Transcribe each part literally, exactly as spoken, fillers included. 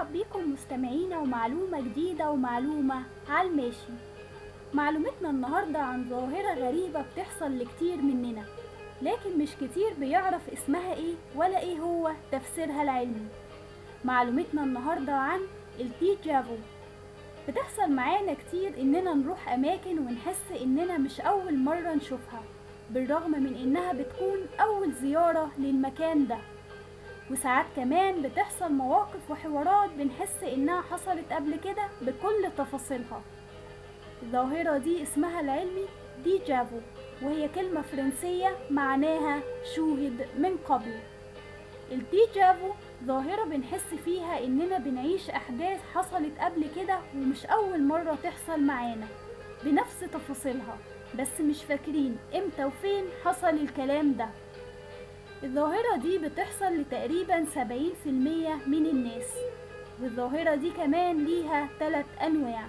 بيكم مستمعينا ومعلومة جديدة ومعلومة على الماشي. معلومتنا النهاردة عن ظاهرة غريبة بتحصل لكتير مننا، لكن مش كتير بيعرف اسمها ايه ولا ايه هو تفسيرها العلمي. معلومتنا النهاردة عن الديجافو. بتحصل معانا كتير اننا نروح اماكن ونحس اننا مش اول مرة نشوفها، بالرغم من انها بتكون اول زيارة للمكان ده. وساعات كمان بتحصل مواقف وحوارات بنحس انها حصلت قبل كده بكل تفاصيلها. الظاهرة دي اسمها العلمي ديجافو، وهي كلمة فرنسية معناها شوهد من قبل. الديجافو ظاهرة بنحس فيها اننا بنعيش احداث حصلت قبل كده ومش اول مرة تحصل معانا بنفس تفاصيلها، بس مش فاكرين امتى وفين حصل الكلام ده. الظاهرة دي بتحصل لتقريبا سبعين في المية من الناس، والظاهرة دي كمان ليها ثلاث أنواع.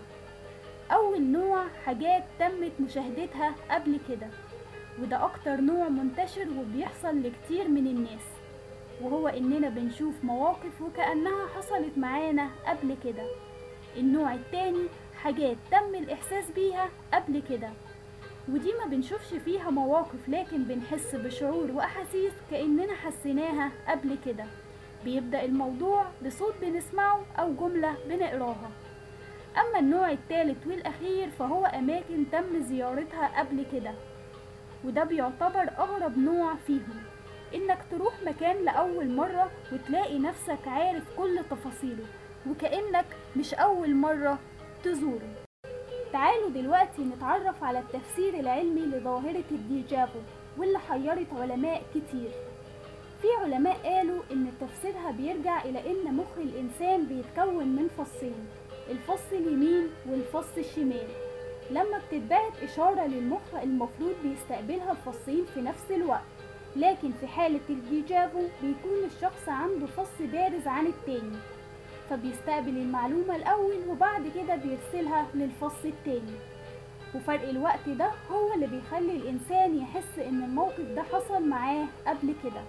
أول نوع حاجات تمت مشاهدتها قبل كده، وده أكتر نوع منتشر وبيحصل لكتير من الناس، وهو إننا بنشوف مواقف وكأنها حصلت معانا قبل كده. النوع التاني حاجات تم الإحساس بيها قبل كده، ودي ما بنشوفش فيها مواقف لكن بنحس بشعور وأحاسيس كأننا حسيناها قبل كده. بيبدأ الموضوع بصوت بنسمعه أو جملة بنقراها. أما النوع الثالث والأخير فهو أماكن تم زيارتها قبل كده، وده بيعتبر أغرب نوع فيهم، إنك تروح مكان لأول مرة وتلاقي نفسك عارف كل تفاصيله وكأنك مش أول مرة تزوره. تعالوا دلوقتي نتعرف على التفسير العلمي لظاهرة الديجافو، واللي حيرت علماء كتير. في علماء قالوا إن تفسيرها بيرجع إلى إن مخ الإنسان بيتكون من فصين، الفص اليمين والفص الشمال. لما بتتبعت إشارة للمخ المفروض بيستقبلها الفصين في نفس الوقت، لكن في حالة الديجافو بيكون الشخص عنده فص بارز عن التاني، فبيستقبل المعلومة الأول وبعد كده بيرسلها للفص التاني. وفرق الوقت ده هو اللي بيخلي الإنسان يحس إن الموقف ده حصل معاه قبل كده.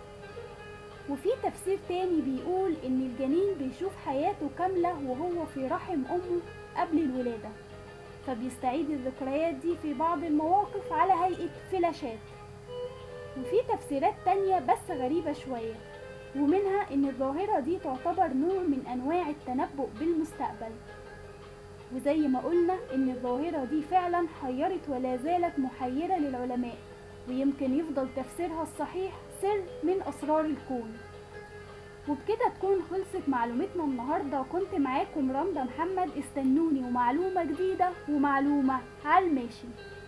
وفي تفسير تاني بيقول إن الجنين بيشوف حياته كاملة وهو في رحم أمه قبل الولادة، فبيستعيد الذكريات دي في بعض المواقف على هيئة فلاشات. وفي تفسيرات تانية بس غريبة شوية، ومنها إن الظاهرة دي تعتبر نوع من أنواع التنبؤ بالمستقبل. وزي ما قلنا إن الظاهرة دي فعلا حيرت ولا زالت محيرة للعلماء، ويمكن يفضل تفسيرها الصحيح سر من أسرار الكون. وبكده تكون خلصت معلومتنا النهاردة، وكنت معاكم رندا محمد. استنوني ومعلومة جديدة ومعلومة على الماشي.